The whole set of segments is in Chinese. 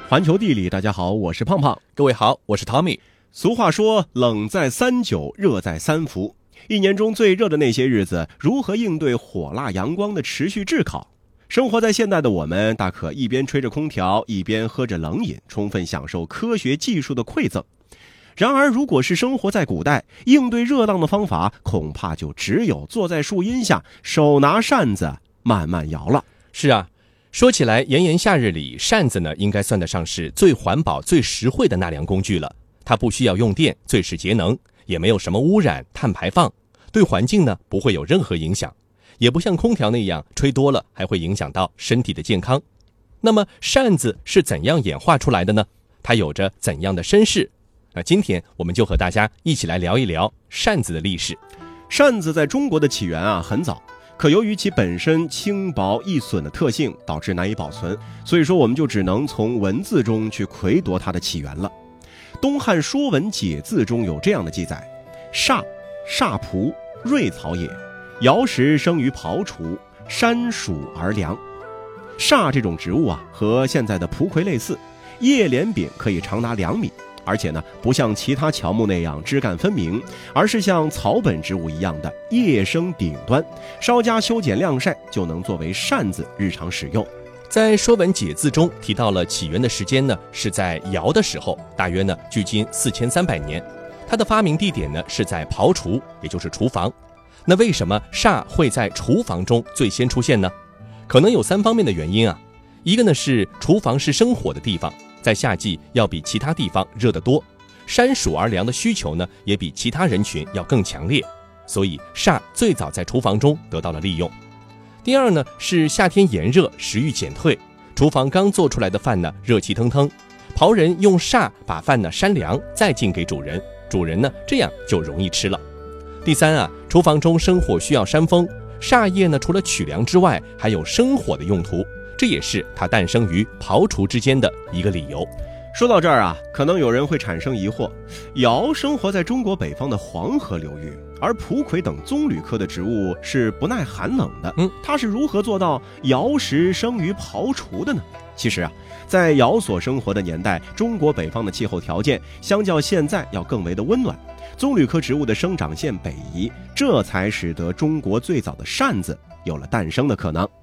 环球地理，大家好，我是胖胖。 各位好，我是 Tommy。 俗话说，冷在39，热在3伏。一年中最热的那些日子，如何应对火辣阳光的持续炙烤？生活在现代的我们，大可一边吹着空调，一边喝着冷饮，充分享受科学技术的馈赠。然而，如果是生活在古代，应对热浪的方法，恐怕就只有坐在树荫下，手拿扇子慢慢摇了。 是啊，说起来，炎炎夏日里，扇子呢，应该算得上是最环保、最实惠的纳凉工具了。它不需要用电，最是节能，也没有什么污染、碳排放，对环境呢不会有任何影响，也不像空调那样吹多了还会影响到身体的健康。那么扇子是怎样演化出来的呢？它有着怎样的身世？那今天我们就和大家一起来聊一聊扇子的历史。 扇子在中国的起源很早，可由于其本身轻薄易损的特性，导致难以保存，所以说我们就只能从文字中去窥夺它的起源了。东汉《说文解字》中有这样的记载：煞，煞蒲，瑞草也，尧时生于庖厨，山属而凉。煞这种植物和现在的蒲葵类似，叶连柄可以长达2米，而且呢，不像其他乔木那样枝干分明，而是像草本植物一样的叶生顶端，稍加修剪晾晒，就能作为扇子日常使用。 在《说文解字》中提到了起源的时间呢，是在尧的时候，大约呢距今4300年。它的发明地点呢是在庖厨，也就是厨房。那为什么煞会在厨房中最先出现呢？可能有3方面的原因一个呢是厨房是生火的地方，在夏季要比其他地方热得多，山暑而凉的需求呢也比其他人群要更强烈，所以煞最早在厨房中得到了利用。第二呢是夏天炎热，食欲减退，厨房刚做出来的饭呢热气腾腾，庖人用煞把饭呢扇凉，再进给主人，主人呢这样就容易吃了。第三厨房中生火需要扇风，煞叶呢除了取凉之外，还有生火的用途，这也是它诞生于庖厨之间的一个理由。 说到这儿可能有人会产生疑惑，尧生活在中国北方的黄河流域，而蒲葵等棕榈科的植物是不耐寒冷的，它是如何做到尧时生于庖厨的呢？其实在尧所生活的年代，中国北方的气候条件相较现在要更为的温暖，棕榈科植物的生长线北移，这才使得中国最早的扇子有了诞生的可能。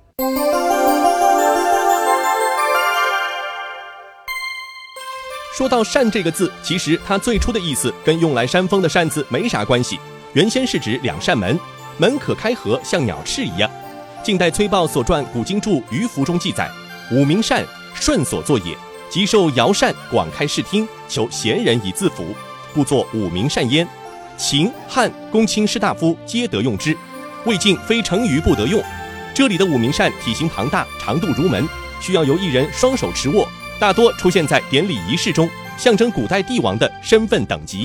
说到扇这个字，其实它最初的意思跟用来扇风的扇子没啥关系，原先是指2扇门，门可开合，像鸟翅一样。晋代崔豹所传《古今注·渔符》中记载，武明扇，舜所作也，即受尧扇广开视听，求贤人以自辅，故作武明扇焉。秦、汉、公卿士大夫皆得用之，魏晋非成语不得用。这里的武明扇体型庞大，长度如门，需要由一人双手持握，大多出现在典礼仪式中，象征古代帝王的身份等级。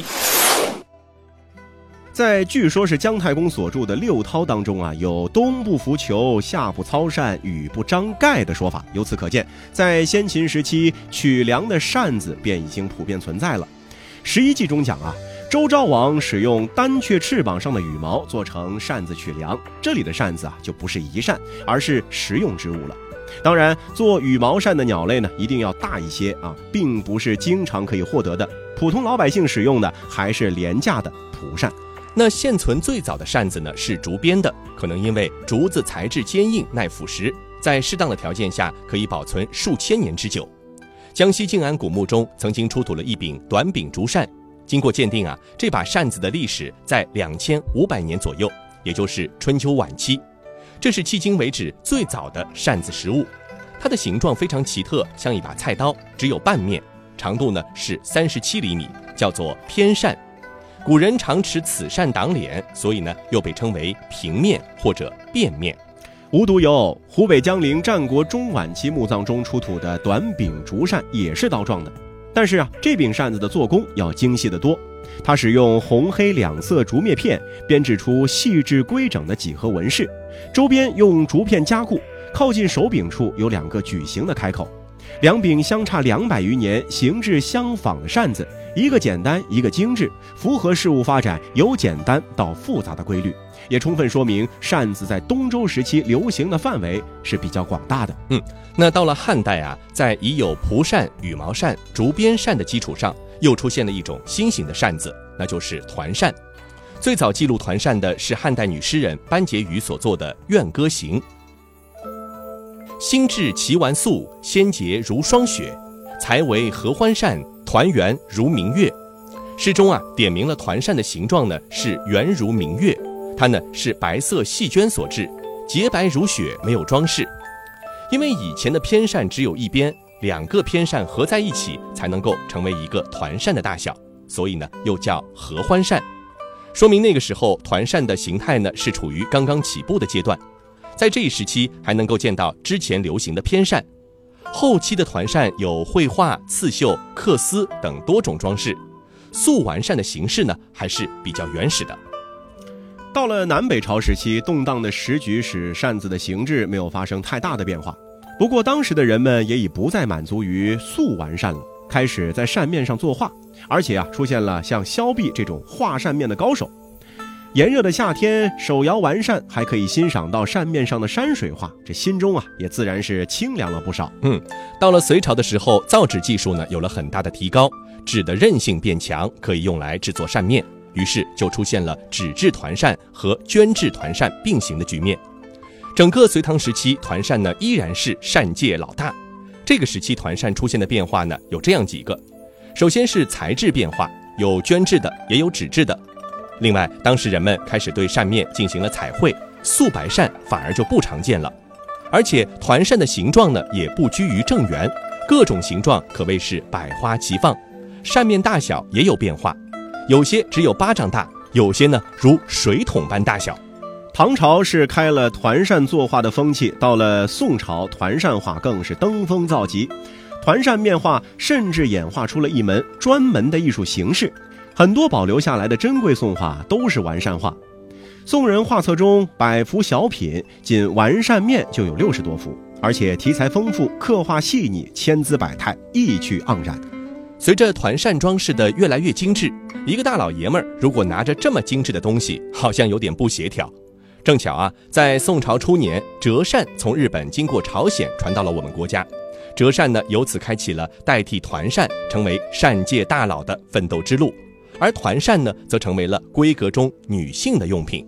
在据说是姜太公所著的《六韬》当中有冬不拂裘，夏不操扇，雨不张盖的说法。由此可见，在先秦时期，取凉的扇子便已经普遍存在了。11纪中讲周昭王使用丹雀翅膀上的羽毛做成扇子取凉，这里的扇子就不是仪扇，而是实用之物了。当然，做羽毛扇的鸟类呢，一定要大一些并不是经常可以获得的。普通老百姓使用的还是廉价的蒲扇。 那现存最早的扇子呢是竹编的，可能因为竹子材质坚硬耐腐蚀，在适当的条件下可以保存数千年之久。江西静安古墓中曾经出土了一柄短柄竹扇，经过鉴定这把扇子的历史在2500年左右，也就是春秋晚期。这是迄今为止最早的扇子实物，它的形状非常奇特，像一把菜刀，只有半面，长度呢是37厘米，叫做偏扇。古人常持此扇挡脸，所以呢又被称为平面或者变面。 无独有偶，湖北江陵战国中晚期墓葬中出土的短柄竹扇也是刀状的，但是这柄扇子的做工要精细得多。它使用红黑2色竹篾片编制出细致规整的几何纹饰，周边用竹片加固，靠近手柄处有2个矩形的开口， 两柄相差200余年、形制相仿的扇子，一个简单，一个精致，符合事物发展由简单到复杂的规律，也充分说明扇子在东周时期流行的范围是比较广大的。 那到了汉代啊，在已有蒲扇、羽毛扇、竹编扇的基础上，又出现了一种新型的扇子，那就是团扇。最早记录团扇的是汉代女诗人班婕妤所作的《怨歌行》。新制其完素，纤洁如霜雪，才为合欢扇，团圆如明月。诗中啊，点明了团扇的形状呢是圆如明月，它呢是白色细绢所制，洁白如雪，没有装饰。因为以前的偏扇只有一边，2个偏扇合在一起才能够成为一个团扇的大小，所以呢又叫合欢扇。说明那个时候团扇的形态呢是处于刚刚起步的阶段，在这一时期还能够见到之前流行的偏扇。后期的团扇有绘画、刺绣、刻丝等多种装饰，素完扇的形式呢还是比较原始的。 到了南北朝时期，动荡的时局使扇子的形制没有发生太大的变化。不过当时的人们也已不再满足于素完扇了，开始在扇面上作画，而且出现了像萧壁这种画扇面的高手。炎热的夏天，手摇完扇还可以欣赏到扇面上的山水画，这心中也自然是清凉了不少。 到了隋朝的时候，造纸技术呢有了很大的提高，纸的韧性变强，可以用来制作扇面，于是就出现了纸质团扇和绢制团扇并行的局面。整个隋唐时期，团扇呢依然是扇界老大。这个时期团扇出现的变化呢有这样几个，首先是材质变化，有绢制的，也有纸质的。另外，当时人们开始对扇面进行了彩绘，素白扇反而就不常见了。而且团扇的形状呢也不拘于正圆，各种形状可谓是百花齐放。扇面大小也有变化，有些只有巴掌大，有些呢如水桶般大小。 唐朝是开了团扇作画的风气，到了宋朝，团扇画更是登峰造极，团扇面画甚至演化出了一门专门的艺术形式。很多保留下来的珍贵宋画都是完扇画。宋人画册中100幅小品，仅完扇面就有60多幅，而且题材丰富，刻画细腻，千姿百态，意趣盎然。 随着团扇装饰的越来越精致，一个大老爷们儿如果拿着这么精致的东西，好像有点不协调。正巧在宋朝初年，折扇从日本经过朝鲜传到了我们国家，折扇呢由此开启了代替团扇成为扇界大佬的奋斗之路，而团扇呢则成为了闺阁中女性的用品。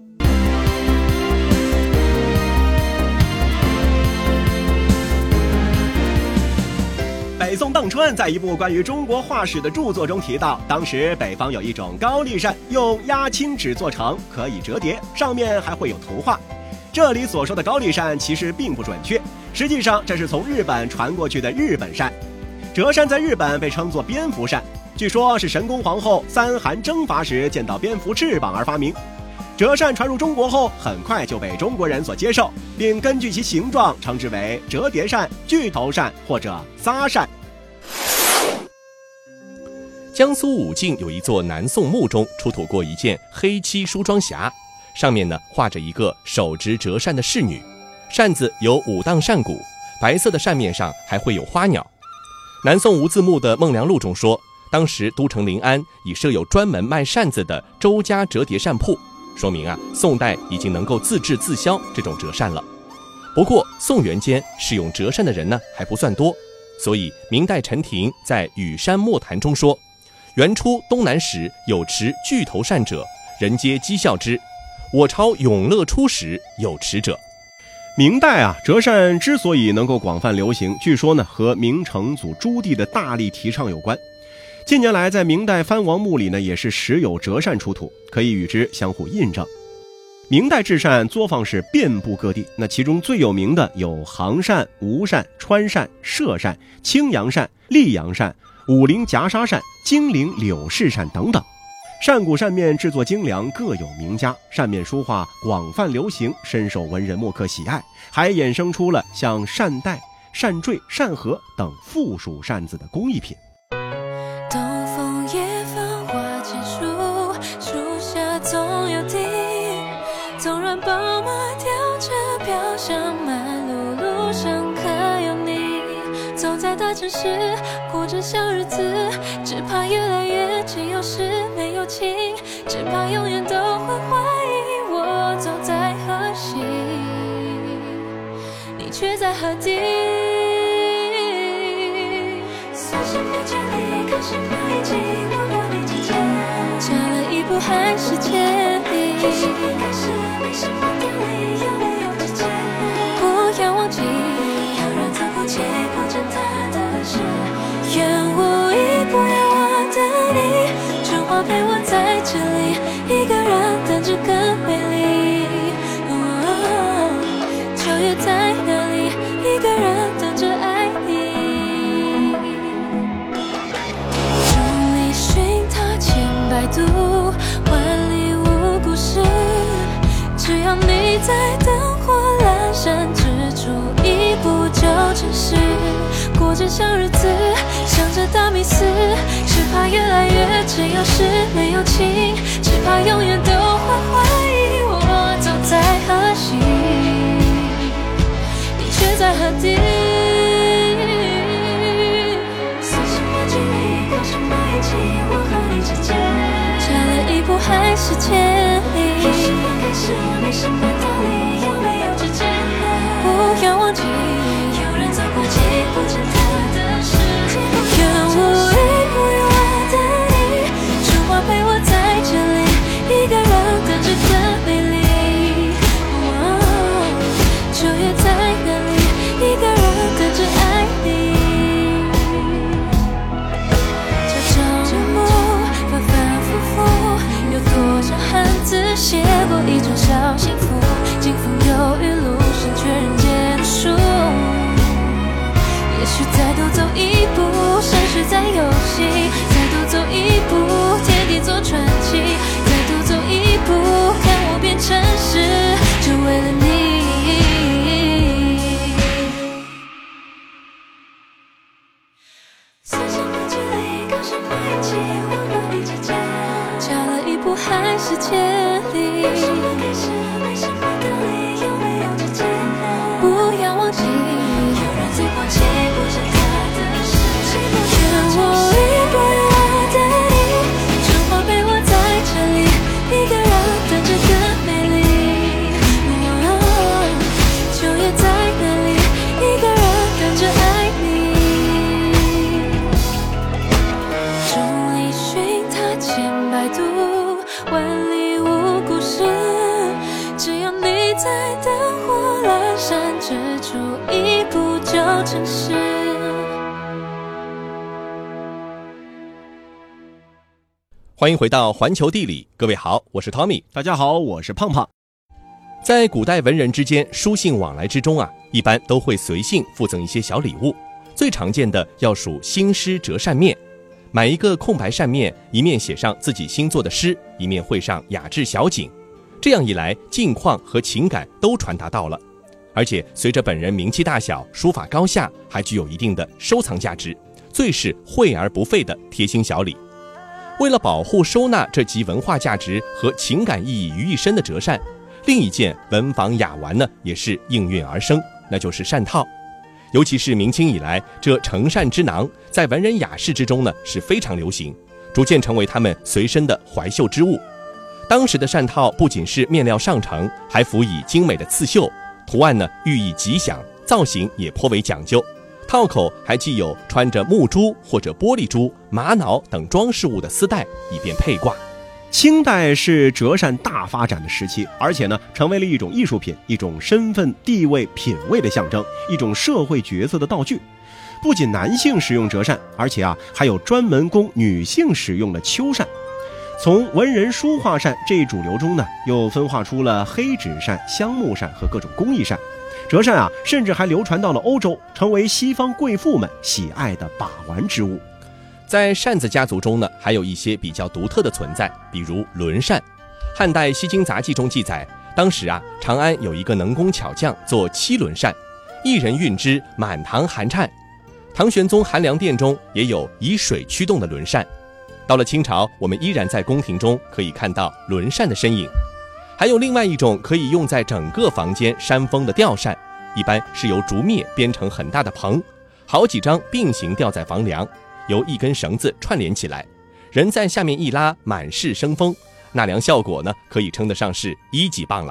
北宋邓春在一部关于中国画史的著作中提到，当时北方有一种高丽扇，用压青纸做成，可以折叠，上面还会有图画。这里所说的高丽扇其实并不准确，实际上这是从日本传过去的日本扇。折扇在日本被称作蝙蝠扇，据说是神功皇后3韩征伐时见到蝙蝠翅膀而发明。折扇传入中国后，很快就被中国人所接受，并根据其形状称之为折叠扇、巨头扇或者撒扇。 江苏武进有一座南宋墓中出土过一件黑漆梳妆匣，上面呢画着一个手执折扇的侍女，扇子有5档扇骨，白色的扇面上还会有花鸟。南宋吴自牧的《孟良录》中说，当时都城临安已设有专门卖扇子的周家折叠扇铺，说明宋代已经能够自制自销这种折扇了。不过宋元间使用折扇的人呢还不算多，所以明代陈廷在《雨山墨谈》中说，元初东南时有持巨头扇者，人皆讥笑之，我朝永乐初时有持者。 明代折扇之所以能够广泛流行，据说呢和明成祖朱棣的大力提倡有关。近年来在明代藩王墓里呢也是时有折扇出土，可以与之相互印证。明代制扇作坊是遍布各地，那其中最有名的有杭扇、吴扇、川扇、歙扇、青阳扇、溧阳扇、武陵夹沙扇、金陵柳氏扇等等。扇骨扇面制作精良，各有名家，扇面书画广泛流行，深受文人墨客喜爱，还衍生出了像扇带、扇坠、扇盒等附属扇子的工艺品。 东风夜放花千树，树下总有笛，纵然宝马吊着飘香，满路路上可有你，走在大城市，过着小日子，只怕越来越只有事没有情，只怕永远都会怀疑我走在何西，你却在何地。算什么距离，靠什么已经我和你之间差了一步还是千里，有什么开始，没什么道理，有没有之间不要忘记，有人走过去不见他的事，愿无意不要我的你，春花陪我在这里，一个人等着更美丽。秋月在哪里，一个人等着爱你。众里寻他千百度，万里无故事，只要你在灯火阑珊之处，一步就成事。过着小日子，想着大迷思，只怕越来越只有事没有情，只怕永远都会怀疑我走在何西，你却在何地。算什么距离，靠什么运气，我和你之间差了一步还是千里，有什么开始，没什么道理，有没有之间不要忘记，有人走过既不见他的事，愿无意不有我的你，春花陪我在这里，一个人等着更美丽。秋月在哪里，一个人等着爱你。朝朝暮暮，反反复复，有多少汉字写过一种小幸福，经风又雨露，胜却人间的书。也许再多走一步，生死在游戏，再多走一步，天地做传奇，再多走一步，看我变成事，就为了你。算什么距离，靠什么运气，我和你之间差了一步还是千里，有什么开始，没什么道理，有没有之间不要忘记，有人走过既不见他的事，愿无意不有我的你，春花陪我在这里，一个人等着更美丽。秋月在哪里，一个人等着爱你。众里寻他千百度，万里无故事，只要你在灯火阑珊之处，一步就成事。 欢迎回到环球地理，各位好，我是 Tommy。 大家好，我是胖胖。 在古代文人之间书信往来之中啊，一般都会随信附赠一些小礼物，最常见的要数新诗折扇面。买一个空白扇面，一面写上自己新作的诗，一面绘上雅致小景，这样一来，境况和情感都传达到了。而且随着本人名气大小，书法高下，还具有一定的收藏价值，最是惠而不费的贴心小礼。为了保护收纳这集文化价值和情感意义于一身的折扇，另一件文房雅玩呢，也是应运而生，那就是扇套。尤其是明清以来，这承扇之囊在文人雅士之中呢是非常流行，逐渐成为他们随身的怀袖之物。当时的扇套不仅是面料上乘，还辅以精美的刺绣，图案呢寓意吉祥，造型也颇为讲究。套口还系有穿着木珠或者玻璃珠、玛瑙等装饰物的丝带，以便佩挂。 清代是折扇大发展的时期，而且呢，成为了一种艺术品，一种身份、地位、品味的象征，一种社会角色的道具。不仅男性使用折扇，而且还有专门供女性使用的秋扇。从文人书画扇这一主流中呢，又分化出了黑纸扇、香木扇和各种工艺扇。折扇甚至还流传到了欧洲，成为西方贵妇们喜爱的把玩之物。 在扇子家族中呢，还有一些比较独特的存在，比如轮扇。汉代《西京杂记》中记载，当时长安有一个能工巧匠做7轮扇，一人运之，满堂寒颤。唐玄宗寒凉殿中也有以水驱动的轮扇。到了清朝，我们依然在宫廷中可以看到轮扇的身影。还有另外一种可以用在整个房间扇风的吊扇，一般是由竹篾编成很大的棚， 好几张并行吊在房梁，由一根绳子串联起来，人在下面一拉，满室生风，纳凉效果呢，可以称得上是1级棒了。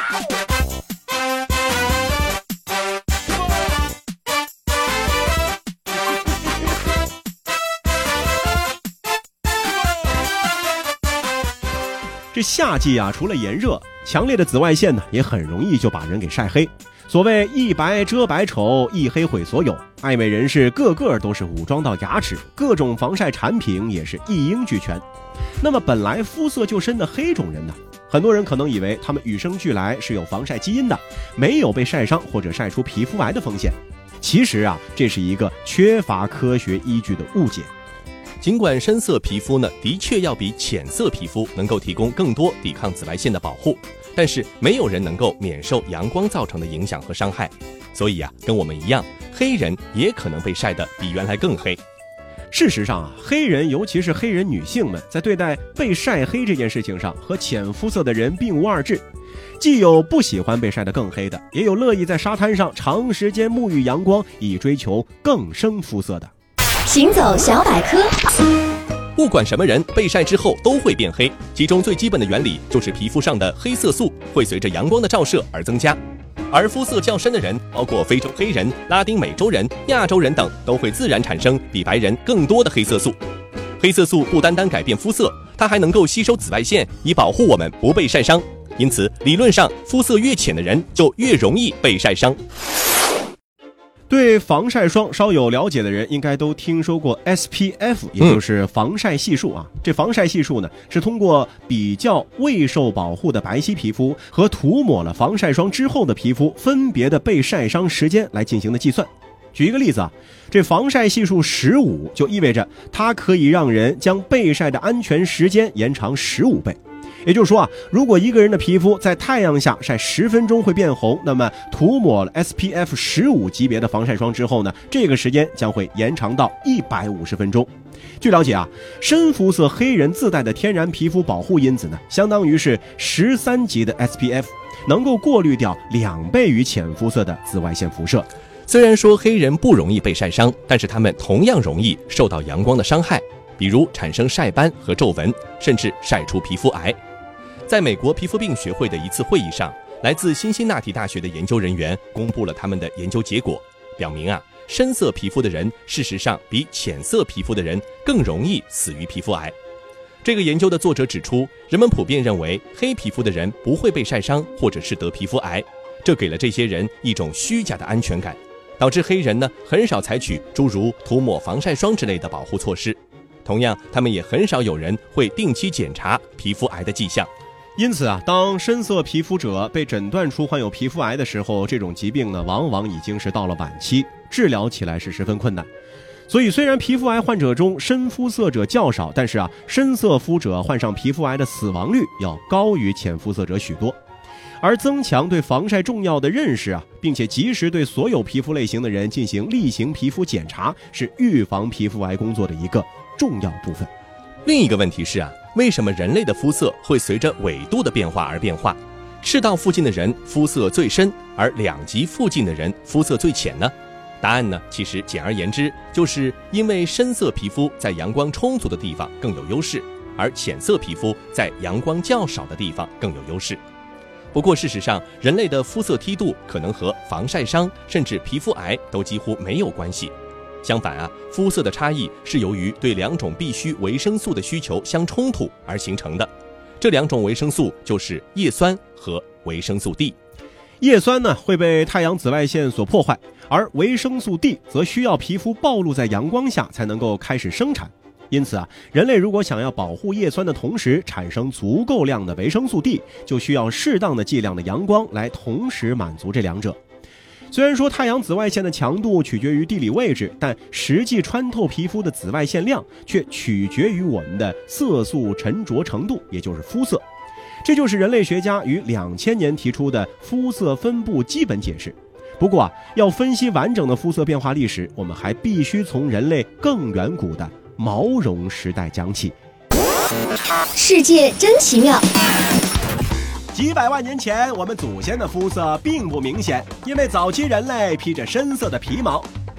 这夏季啊，除了炎热，强烈的紫外线呢，也很容易就把人给晒黑。所谓一白遮百丑，一黑毁所有，爱美人士个个都是武装到牙齿，各种防晒产品也是一应俱全。那么本来肤色就深的黑种人呢，很多人可能以为他们与生俱来是有防晒基因的，没有被晒伤或者晒出皮肤癌的风险。其实啊，这是一个缺乏科学依据的误解。 尽管深色皮肤呢，的确要比浅色皮肤能够提供更多抵抗紫外线的保护，但是没有人能够免受阳光造成的影响和伤害。所以啊，跟我们一样，黑人也可能被晒得比原来更黑。 事实上啊，黑人尤其是黑人女性们，在对待被晒黑这件事情上，和浅肤色的人并无二致。既有不喜欢被晒得更黑的，也有乐意在沙滩上长时间沐浴阳光，以追求更深肤色的。 行走小百科。 不管什么人被晒之后都会变黑，其中最基本的原理就是皮肤上的黑色素会随着阳光的照射而增加，而肤色较深的人，包括非洲黑人、拉丁美洲人、亚洲人等，都会自然产生比白人更多的黑色素。黑色素不单单改变肤色，它还能够吸收紫外线，以保护我们不被晒伤。因此，理论上肤色越浅的人就越容易被晒伤。 对防晒霜稍有了解的人应该都听说过 SPF， 也就是防晒系数啊。这防晒系数呢，是通过比较未受保护的白皙皮肤和涂抹了防晒霜之后的皮肤分别的被晒伤时间来进行的计算。举一个例子啊，这防晒系数15就意味着它可以让人将被晒的安全时间延长15倍。也就是说啊，如果一个人的皮肤在太阳下晒10分钟会变红，那么涂抹了 SPF 15级别的防晒霜之后呢，这个时间将会延长到150分钟。据了解啊，深肤色黑人自带的天然皮肤保护因子呢，相当于是13级的 SPF， 能够过滤掉2倍于浅肤色的紫外线辐射。 虽然说黑人不容易被晒伤，但是他们同样容易受到阳光的伤害，比如产生晒斑和皱纹，甚至晒出皮肤癌。在美国皮肤病学会的一次会议上，来自辛辛那提大学的研究人员公布了他们的研究结果，表明啊，深色皮肤的人事实上比浅色皮肤的人更容易死于皮肤癌。这个研究的作者指出，人们普遍认为黑皮肤的人不会被晒伤或者是得皮肤癌，这给了这些人一种虚假的安全感，导致黑人呢很少采取诸如涂抹防晒霜之类的保护措施。同样，他们也很少有人会定期检查皮肤癌的迹象。 因此啊，当深色皮肤者被诊断出患有皮肤癌的时候，这种疾病呢，往往已经是到了晚期，治疗起来是十分困难。所以虽然皮肤癌患者中深肤色者较少，但是啊，深色肤者患上皮肤癌的死亡率要高于浅肤色者许多。而增强对防晒重要的认识啊，并且及时对所有皮肤类型的人进行例行皮肤检查，是预防皮肤癌工作的一个重要部分。 另一个问题是啊，为什么人类的肤色会随着纬度的变化而变化？赤道附近的人肤色最深，而两极附近的人肤色最浅呢？答案呢，其实简而言之，就是因为深色皮肤在阳光充足的地方更有优势，而浅色皮肤在阳光较少的地方更有优势。不过事实上，人类的肤色梯度可能和防晒伤甚至皮肤癌都几乎没有关系。相反啊，肤色的差异是由于对2种必需维生素的需求相冲突而形成的。这2种维生素就是叶酸和维生素 D。 叶酸呢会被太阳紫外线所破坏，而维生素 D 则需要皮肤暴露在阳光下才能够开始生产。因此啊，人类如果想要保护叶酸的同时产生足够量的维生素 D， 就需要适当的剂量的阳光来同时满足这2者。虽然说太阳紫外线的强度取决于地理位置，但实际穿透皮肤的紫外线量却取决于我们的色素沉着程度，也就是肤色。这就是人类学家于2000年提出的肤色分布基本解释。不过啊，要分析完整的肤色变化历史，我们还必须从人类更远古的毛绒时代讲起。 世界真奇妙。 几百万年前，我们祖先的肤色并不明显，因为早期人类披着深色的皮毛。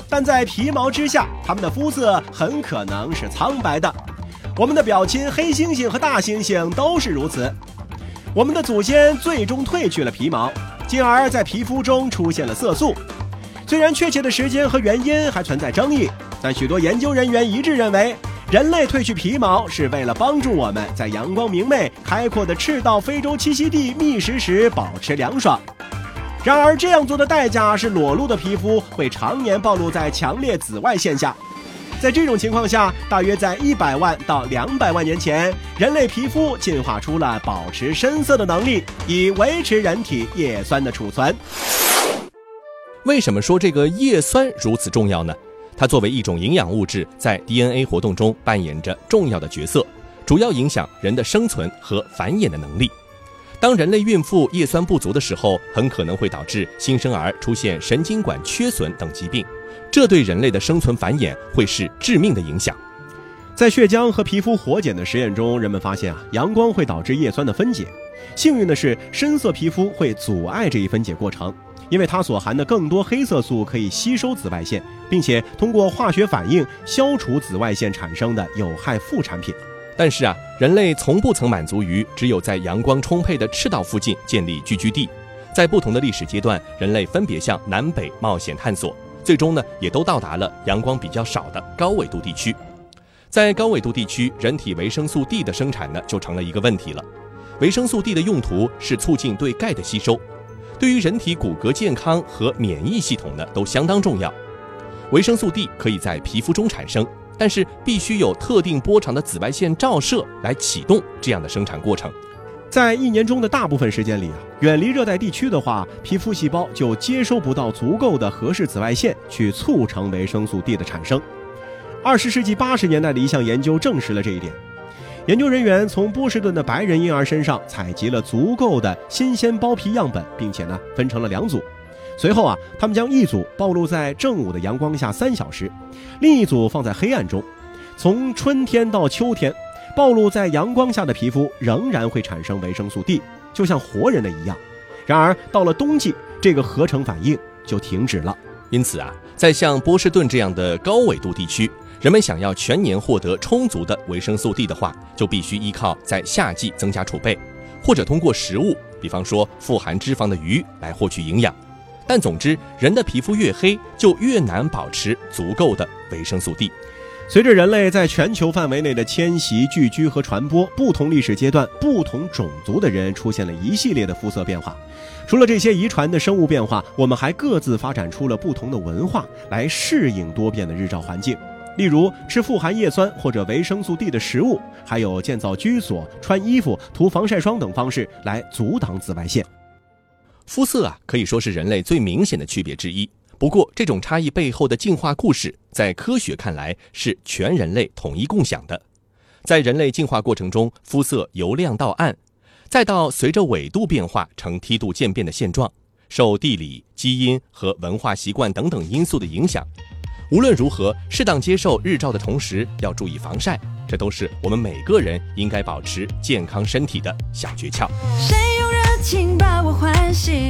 但在皮毛之下，它们的肤色很可能是苍白的。我们的表亲黑猩猩和大猩猩都是如此。我们的祖先最终褪去了皮毛，进而在皮肤中出现了色素。虽然确切的时间和原因还存在争议，但许多研究人员一致认为，人类褪去皮毛是为了帮助我们在阳光明媚、开阔的赤道非洲栖息地觅食时保持凉爽。然而，这样做的代价是裸露的皮肤会常年暴露在强烈紫外线下。在这种情况下，大约在100万到200万年前，人类皮肤进化出了保持深色的能力，以维持人体叶酸的储存。 为什么说这个叶酸如此重要呢？它作为一种营养物质，在 DNA 活动中扮演着重要的角色，主要影响人的生存和繁衍的能力。当人类孕妇叶酸不足的时候，很可能会导致新生儿出现神经管缺损等疾病，这对人类的生存繁衍会是致命的影响。 在血浆和皮肤活检的实验中，人们发现阳光会导致叶酸的分解。幸运的是，深色皮肤会阻碍这一分解过程，因为它所含的更多黑色素可以吸收紫外线，并且通过化学反应消除紫外线产生的有害副产品。 但是人类从不曾满足于只有在阳光充沛的赤道附近建立聚居地。在不同的历史阶段，人类分别向南北冒险探索，最终也都到达了阳光比较少的高纬度地区。在高纬度地区，人体维生素 D 的生产就成了一个问题了。维生素 D 的用途是促进对钙的吸收，对于人体骨骼健康和免疫系统都相当重要。维生素 D 可以在皮肤中产生，但是必须有特定波长的紫外线照射来启动这样的生产过程。 在一年中的大部分时间里远离热带地区的话，皮肤细胞就接收不到足够的合适紫外线去促成维生素 D 的产生。20世纪80年代的一项研究证实了这一点。研究人员从波士顿的白人婴儿身上采集了足够的新鲜包皮样本，并且分成了2组。随后他们将一组暴露在正午的阳光下3小时，另一组放在黑暗中。从春天到秋天，暴露在阳光下的皮肤仍然会产生维生素 D， 就像活人的一样。然而到了冬季，这个合成反应就停止了。 因此在像波士顿这样的高纬度地区，人们想要全年获得充足的维生素 D 的话，就必须依靠在夏季增加储备，或者通过食物，比方说富含脂肪的鱼来获取营养。但总之，人的皮肤越黑，就越难保持足够的维生素 D。 随着人类在全球范围内的迁徙、聚居和传播，不同历史阶段、不同种族的人出现了一系列的肤色变化。除了这些遗传的生物变化，我们还各自发展出了不同的文化来适应多变的日照环境。例如吃富含叶酸或者维生素 D 的食物，还有建造居所、穿衣服、涂防晒霜等方式来阻挡紫外线。 肤色可以说是人类最明显的区别之一。不过这种差异背后的进化故事，在科学看来是全人类统一共享的。在人类进化过程中，肤色由亮到暗，再到随着纬度变化呈梯度渐变的现状，受地理、基因和文化习惯等等因素的影响。无论如何，适当接受日照的同时要注意防晒，这都是我们每个人应该保持健康身体的小诀窍。 谁用热情把我唤醒，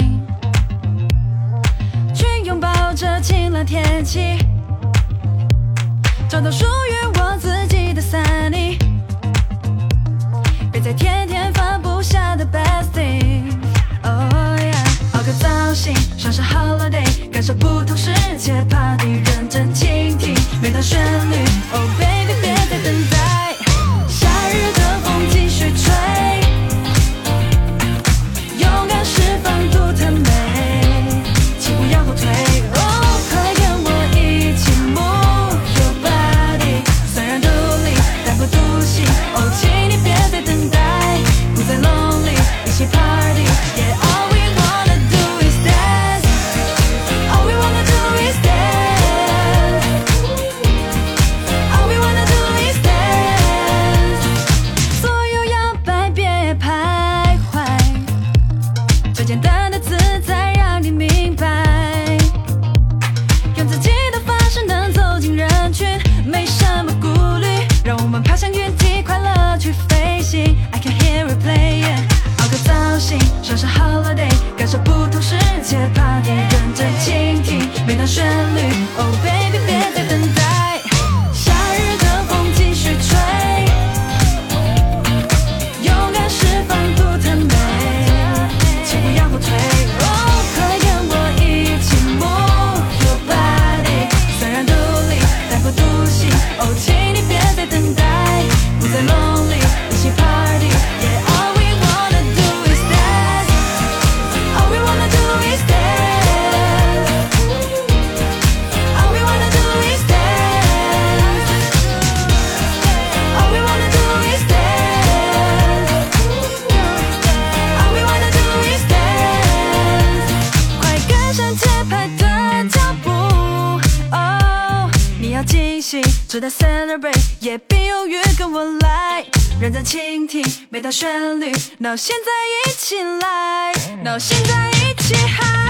去拥抱这晴朗天气，找到属于我自己的sunny，别再天天放不下的 best thing。Oh yeah， 熬个造型，上上 holiday， 感受不同世界 party， 认真倾听每段旋律。Oh baby， 别再等待，夏日的风继续吹，勇敢释放独特美，请不要后退。Oh， 快跟我一起 move your body， 虽然独立但不独行。Oh， 请你别再等待，不再 lonely， 一起 party。Yeah，all we wanna do is dance， all we wanna do is dance，all we wanna 直到 celebrate 也别犹豫跟我来，认真倾听每条旋律，now 现在一起来，now 现在一起嗨。